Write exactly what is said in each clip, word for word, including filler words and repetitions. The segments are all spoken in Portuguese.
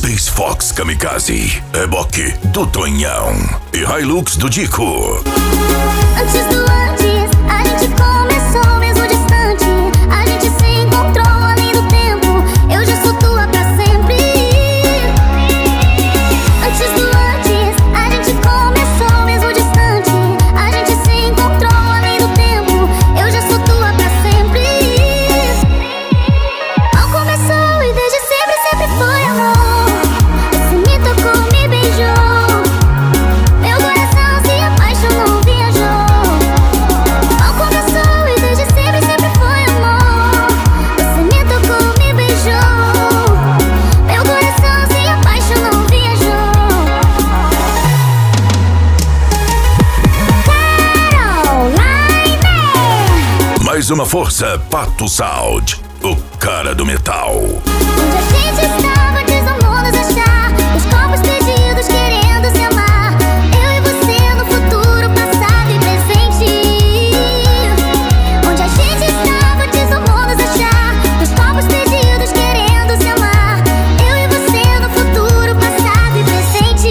Matrix Fox Kamikaze, reboque do Tonhão e Hilux do Dico. Antes do antes, a gente começou mesmo distante. A gente se encontrou além do tempo. Eu já sou tua pra sempre. Antes do antes, a gente começou mesmo distante. A gente se encontrou além do tempo. Eu já sou tua pra sempre. Mal começou e desde sempre, sempre foi amor. Você me tocou, me beijou. Meu coração se apaixonou, viajou. Mal começou e desde sempre, sempre foi amor. Você me tocou, me beijou. Meu coração se apaixonou, viajou. Caroline! Mais uma força, Pato Sound, o cara do metal. Onde a gente estava, desarmou nos achar. Os copos perdidos querendo se amar. Eu e você no futuro, passado e presente. Onde a gente estava, desarmou nos achar. Os copos perdidos querendo se amar. Eu e você no futuro, passado e presente.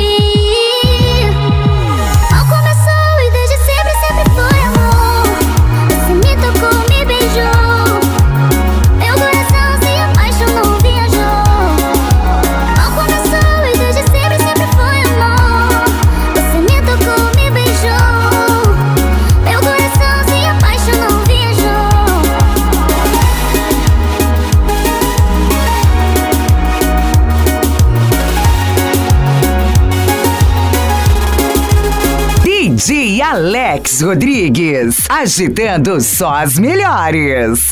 Mal começou e desde sempre, sempre foi amor. Você me tocou, me beijou. Meu coração se apaixonou, viajou. Mal começou e desde sempre, sempre foi amor. Você me tocou, me beijou. Meu coração se apaixonou, viajou. D J Alex Rodrigues, agitando só as melhores.